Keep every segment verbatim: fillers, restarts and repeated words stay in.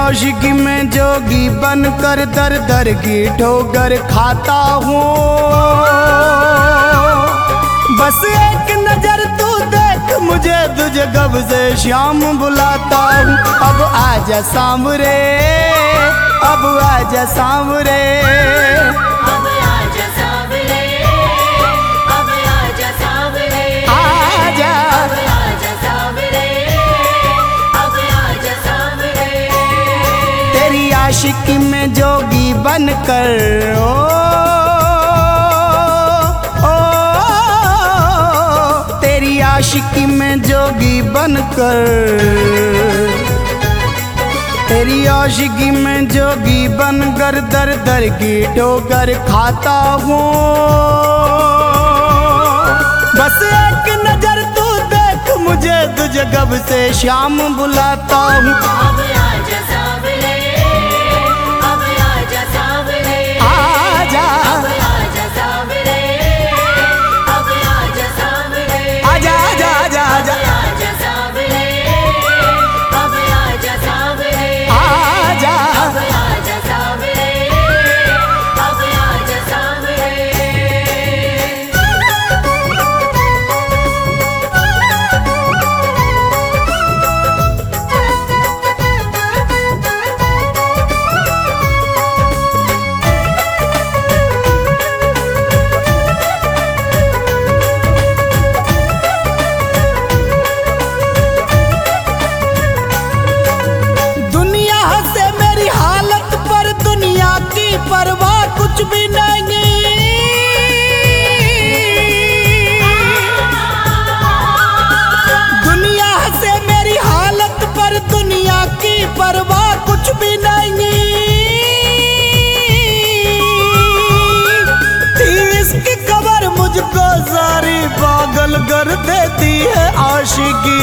आशिकी में जोगी बनकर दर दर की ठोकर खाता हूँ। बस एक नजर तू देख मुझे, तुझे कब से शाम बुलाता हूँ। अब आजा सांवरे, अब आजा सांवरे, अब आजा सांवरे, अब आजा सांवरे, आजा अब आजा सांवरे, अब आजा सांवरे। तेरी आशिकी में जोगी बनकर ओ, ओ, ओ तेरी आशिकी में जोगी बनकर, तेरी आशिकी में जोगी बनकर दर दर की ठोकर खाता हूँ। बस एक नजर तू देख मुझे, तुझे कब से शाम बुलाता हूँ। अब आजा सांवरे, अब आजा सांवरे, आजा अब आजा सांवरे, अब आजा सांवरे, आजा आजा आजा आजा आजा सांवरे, अब आजा सांवरे, आजा अब आजा सांवरे, अब आजा सांवरे। दुनिया से मेरी हालत पर दुनिया की परवाह कुछ भी नहीं। दुनिया से मेरी हालत पर दुनिया की परवाह कुछ भी नहीं। थी इसकी खबर मुझको सारी पागल कर देती है आशिकी।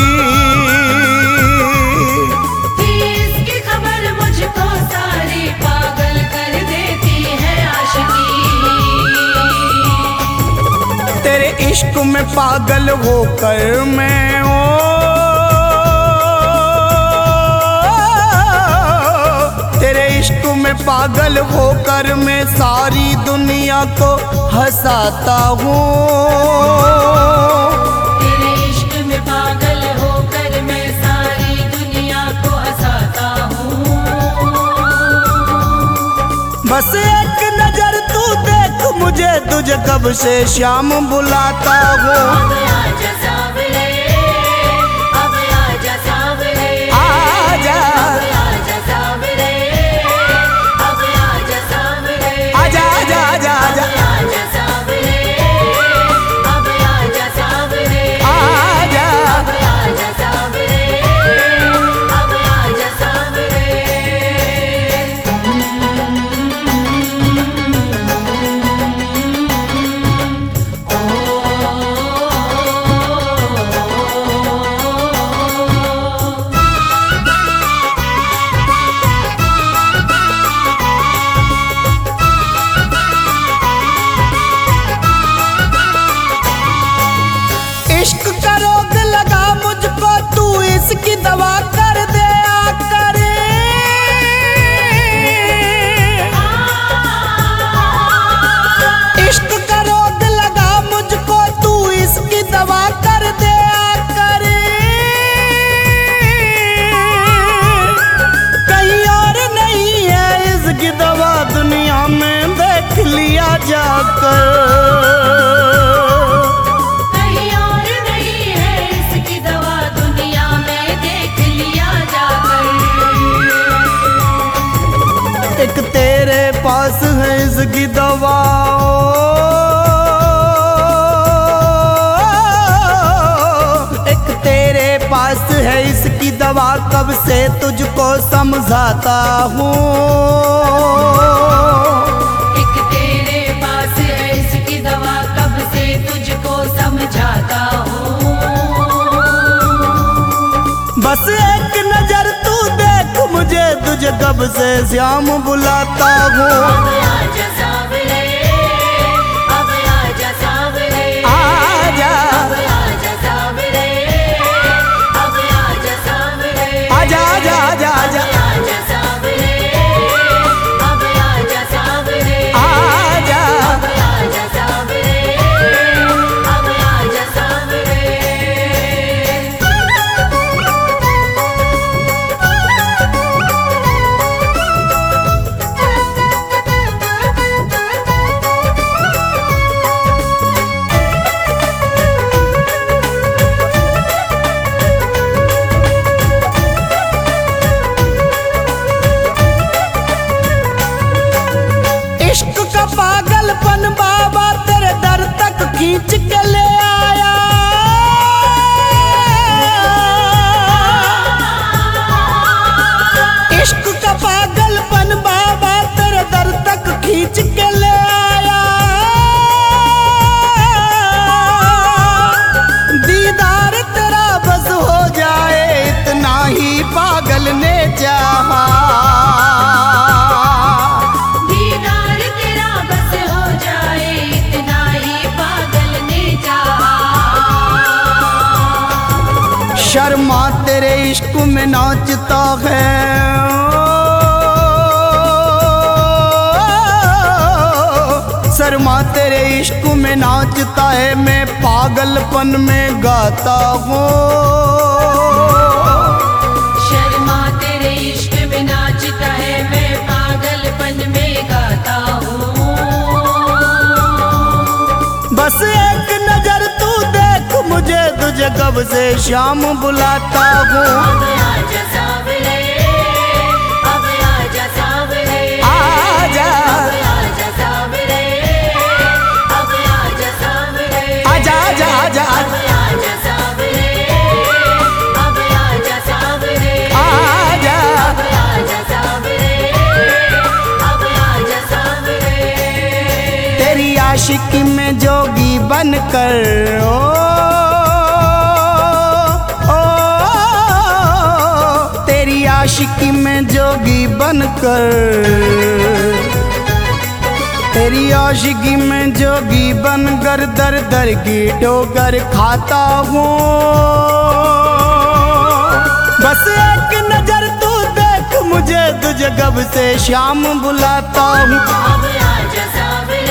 इसकी खबर मुझको सारी पागल कर देती है आशिकी। तेरे इश्क में पागल होकर मैं ओ, तेरे इश्क में पागल होकर मैं सारी दुनिया को हंसाता हूँ। तेरे इश्क में पागल होकर मैं सारी दुनिया को हंसाता हूँ। बस एक नजर तू देख मुझे, तुझे कब से शाम बुलाता हूँ। अब आजा सांवरे, अब आजा सांवरे, आजा अब आजा सांवरे, अब आजा सांवरे, आजा आजा आजा आजा आजा सांवरे, अब आजा सांवरे, आजा अब आजा सांवरे, अब आजा सांवरे। इश्क का रोग लगा मुझको, तू इसकी दवा कर दे आकर। इश्क का रोग लगा मुझको, तू इसकी दवा कर दे आकर। कहीं और नहीं है इसकी दवा, दुनिया में देख लिया जाकर। कहीं और नहीं है इसकी दवा, दुनिया में देख लिया जाकर। एक तेरे पास है इसकी दवा, एक तेरे पास है इसकी दवा, कब से तुझको समझाता हूँ। एक तेरे पास है इसकी दवा, कब से तुझको समझाता हूँ। बस एक नजर तू देख मुझे, तुझे कब से श्याम बुलाता हूँ। अब आजा सांवरे, अब आजा सांवरे, आजा अब आजा सांवरे, अब आजा सांवरे, आजा आजा आजा आजा आजा सांवरे। खींच के ले आया। इश्क का पागलपन बाबा तेरे दर तक खींच के ले आया। दीदार तेरा बस हो जाए इतना ही पागल ने चाहा। दीदार तेरा बस हो जाए इतना ही पागल ने चाहा। शर्मा तेरे इश्क में नाचता है, शर्मा तेरे इश्क में नाचता है, मैं पागलपन में गाता हूँ। शर्मा तेरे इश्क में नाचता है, मैं पागलपन में गाता हूँ। बस एक नजर तू देख मुझे, तुझे कब से शाम बुलाता हूँ। अब आजा सावरे, अब आजा सावरे, आजा अब आजा सावरे, अब आजा सावरे, आजा आजा आजा अब आजा सावरे, अब आजा सावरे, आजा। अब आजा सावरे, अब आजा सावरे। तेरी आशिकी में जोगी बनकर ओ, ओ, तेरी आशिकी में जोगी बनकर, तेरी आशिकी में जोगी बनकर दर दर की ठोकर खाता हूँ। बस एक नजर तू देख मुझे, तुझे कब से शाम बुलाता हूँ। अब आजा सावरे,